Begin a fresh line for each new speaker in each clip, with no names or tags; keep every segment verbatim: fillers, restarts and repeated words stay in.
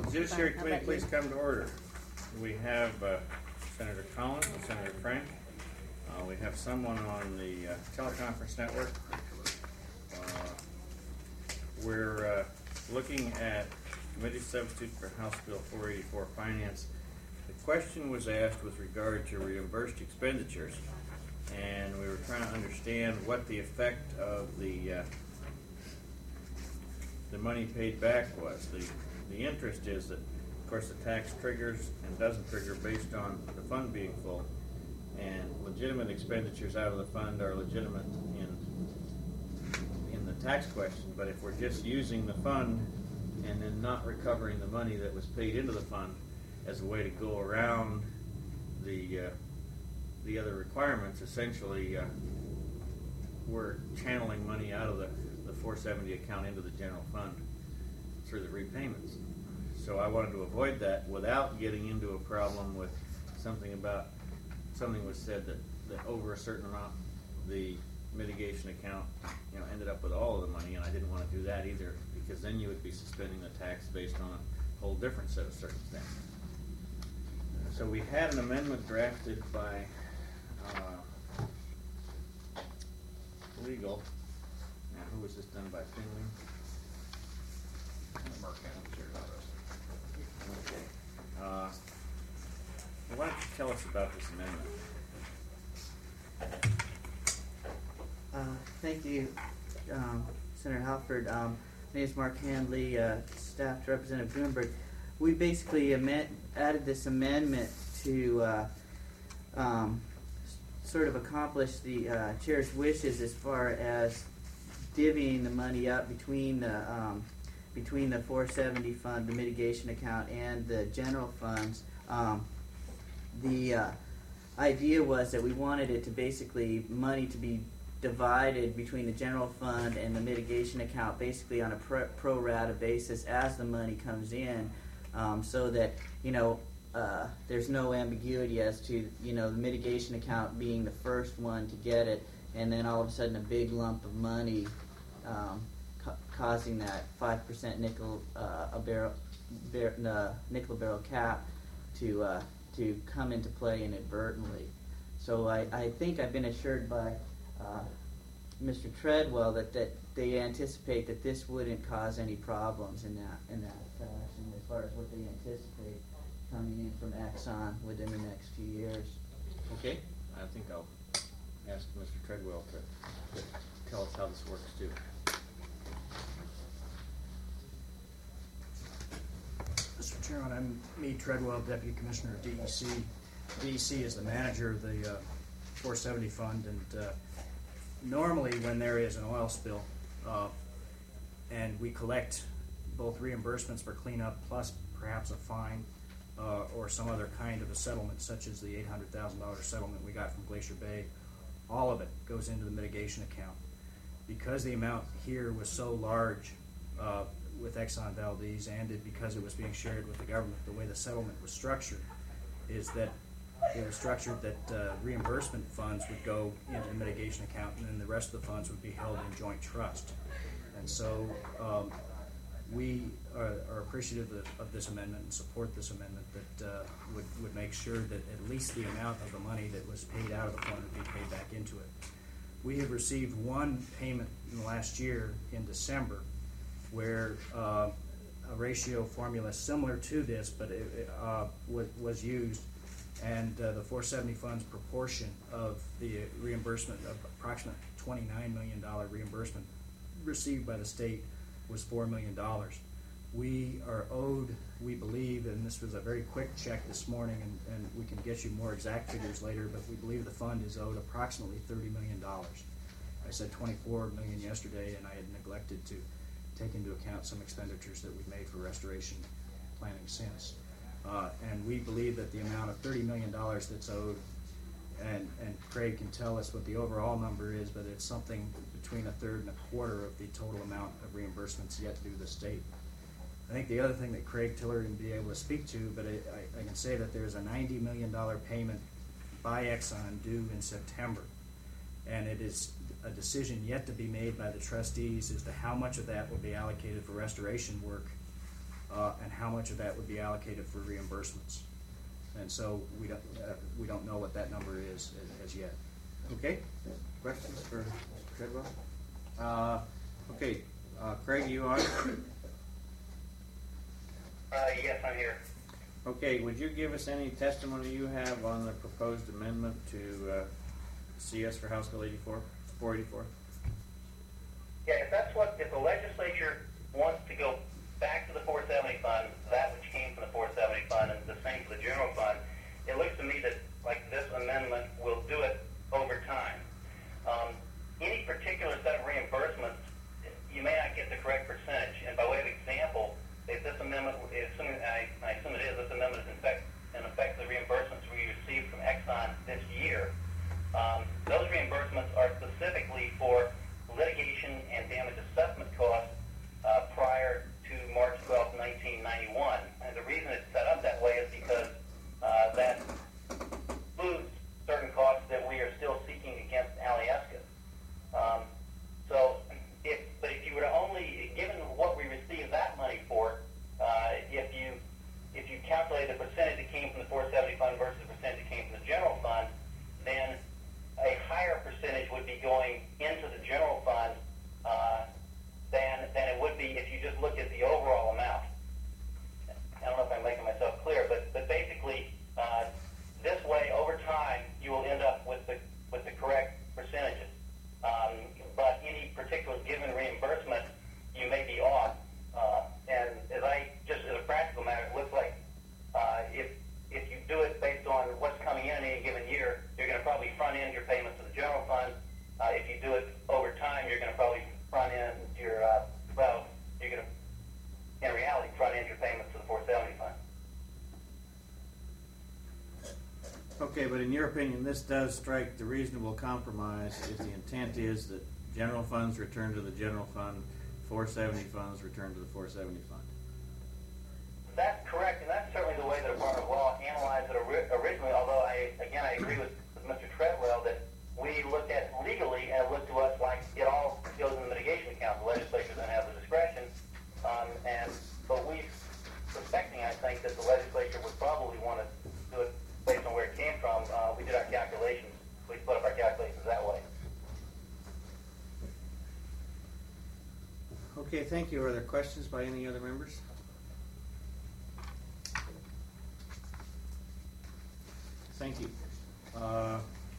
Judiciary Committee, please come to order. We have uh, Senator Collins and Senator Frank. Uh, we have someone on the uh, teleconference network. Uh, we're uh, looking at committee substitute for House Bill four eighty-four Finance. The question was asked with regard to reimbursed expenditures, and we were trying to understand what the effect of the uh, the money paid back was. The The interest is that, of course, the tax triggers and doesn't trigger based on the fund being full, and legitimate expenditures out of the fund are legitimate in in the tax question. But if we're just using the fund and then not recovering the money that was paid into the fund as a way to go around the uh, the other requirements, essentially uh, we're channeling money out of the, the four seventy account into the general fund through the repayments. So I wanted to avoid that without getting into a problem with something about, something was said that, that over a certain amount, the mitigation account, you know, ended up with all of the money, and I didn't want to do that either, because then you would be suspending the tax based on a whole different set of circumstances. So we had an amendment drafted by uh, legal. Now, who was this done by? Finley?
Mark Adams here about us.
Okay. Uh, why don't you tell us about this amendment?
Uh, thank you, um, Senator Halford. Um, my name is Mark Handley, uh, staff to Representative Gruenberg. We basically amend, added this amendment to uh, um, s- sort of accomplish the uh, chair's wishes as far as divvying the money up between the um, between the four seventy fund, the mitigation account, and the general funds. Um, the uh, idea was that we wanted it to basically money to be divided between the general fund and the mitigation account, basically on a pro, pro rata basis as the money comes in, um, so that you know uh, there's no ambiguity as to you know the mitigation account being the first one to get it, and then all of a sudden a big lump of money um, ca- causing that five percent nickel uh, a barrel bar, uh, nickel barrel cap to uh, to come into play inadvertently. So I, I think I've been assured by Uh, Mister Treadwell that, that they anticipate that this wouldn't cause any problems in that in that fashion as far as what they anticipate coming in from Exxon within the next few years.
Okay, I think I'll ask Mister Treadwell to, to tell us how this works too.
Mister Chairman, I'm Meade Treadwell, Deputy Commissioner of D E C. D E C is the manager of the uh, four seventy fund, and uh, normally when there is an oil spill uh, and we collect both reimbursements for cleanup plus perhaps a fine uh, or some other kind of a settlement, such as the eight hundred thousand dollars settlement we got from Glacier Bay, all of it goes into the mitigation account. Because the amount here was so large uh, with Exxon Valdez, and it, because it was being shared with the government, the way the settlement was structured is that it was structured that uh, reimbursement funds would go into the mitigation account, and then the rest of the funds would be held in joint trust. And so um, we are, are appreciative of, of this amendment and support this amendment that uh, would, would make sure that at least the amount of the money that was paid out of the fund would be paid back into it. We have received one payment in the last year in December where uh, a ratio formula similar to this, but it uh, was, was used, and uh, the four seventy fund's proportion of the reimbursement of approximately twenty-nine million dollars reimbursement received by the state was four million dollars. We are owed, we believe, and this was a very quick check this morning, and, and we can get you more exact figures later, but we believe the fund is owed approximately thirty million dollars. I said twenty-four million dollars yesterday, and I had neglected to take into account some expenditures that we've made for restoration planning since. Uh, and we believe that the amount of thirty million dollars that's owed, and, and Craig can tell us what the overall number is, but it's something between a third and a quarter of the total amount of reimbursements yet due to the state. I think the other thing that Craig Tiller can be able to speak to, but I, I, I can say that there's a ninety million dollars payment by Exxon due in September, and it is a decision yet to be made by the trustees as to how much of that will be allocated for restoration work uh, and how much of that would be allocated for reimbursements. And so we don't, uh, we don't know what that number is as, as yet.
Okay, questions for Mister Treadwell? Uh, okay, uh, Craig, you on?
Uh, yes, I'm here.
Okay, would you give us any testimony you have on the proposed amendment to uh, C S for House Bill eighty-four, four eighty-four?
Yeah, if that's what, if the legislature wants to go back to the four seventy fund, that which came from the four seventy fund, and the same for the general fund, it looks to me that, like, this amendment will do it over time. Um, any particular set of reimbursements, you may not get the correct percentage, and by way of example, if this amendment, assuming, I, I assume it is, this amendment is in effect, in effect the reimbursements we received from Exxon this year, um, those reimbursements are specifically for litigation and damage assessment costs uh, prior to March twelfth, nineteen ninety-one. And the reason it's set up that way is because uh, that includes certain costs that we are still seeking against Alyeska. Um, so, if, but if you were to only, given what we received that money for, uh, if you if you calculate the percentage that came from the four seventy fund versus the percentage that came from the general fund, then a higher percentage would be going into the general fund uh, than than it would be if you just look at the overall amount. I don't know if I'm making myself clear, but but basically, uh, this way over time you will end up with the with the correct percentages. Um, but any particular given reimbursement, you may be off. Uh, and as I just as a practical matter, it looks like uh, if if you do it based on what's coming in in any given year, you're going to probably front end your payments to the general fund. Uh, if you do it over time, you're going to probably front end your uh, well, you're going to in reality front end your payments to the four seventy fund.
Okay, but in your opinion, this does strike the reasonable compromise if the intent is that general funds return to the general fund, four seventy funds return to the four seventy fund.
That's correct, and that's certainly the way the Department of Law analyzed it ori- originally, although I, again, I agree with, with Mister Treadwell that we looked at it legally, and it looked to us like it all goes in the mitigation account. The legislature then has the discretion, um, and but we suspecting, I think, that the legislature would probably want to do it based on where it came from. Uh, we did our calculations. We put up our calculations that way.
Okay, thank you. Are there questions by any other members? Thank you. Uh,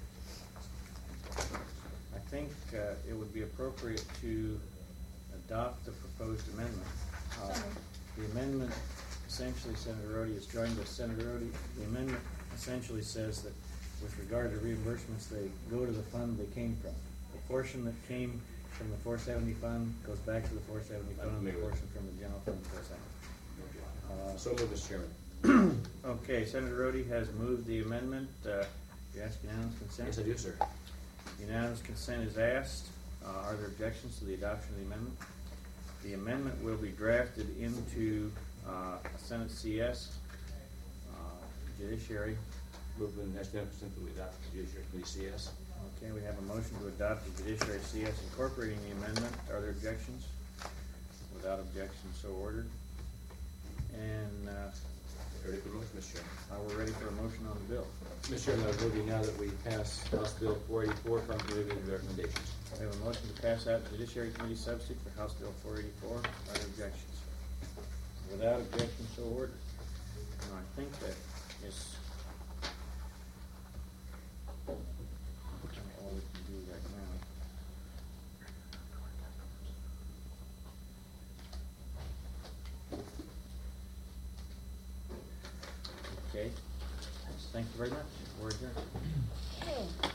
I think uh, it would be appropriate to adopt the proposed amendment. Uh, the amendment essentially, Senator Rhodey has joined us. Senator Rhodey, the amendment essentially says that with regard to reimbursements, they go to the fund they came from. The portion that came from the four seventy fund goes back to the four seventy fund, the portion from the general fund goes out. Uh,
So moved, Mister Chairman.
Okay, Senator Rhodey has moved the amendment. Uh, you ask unanimous consent?
Yes, I do, sir.
Unanimous consent is asked. Uh, are there objections to the adoption of the amendment? The amendment will be drafted into uh, Senate C S, uh, Judiciary.
Move the national consent that we adopt the Judiciary Committee C S.
Okay, we have a motion to adopt the Judiciary C S incorporating the amendment. Are there objections? Without objection, so ordered. And uh,
Ready for motion, Mister Chairman?
uh, we're ready for a motion on the bill.
Mister Chairman, I would move now that we pass House Bill four eighty-four from committee with recommendations.
We have a motion to pass out the Judiciary Committee substitute for House Bill four eighty-four. Are there objections? Without objection, so ordered. Now, I think that is all we can do right now. Okay. Thank you very much. We're adjourned.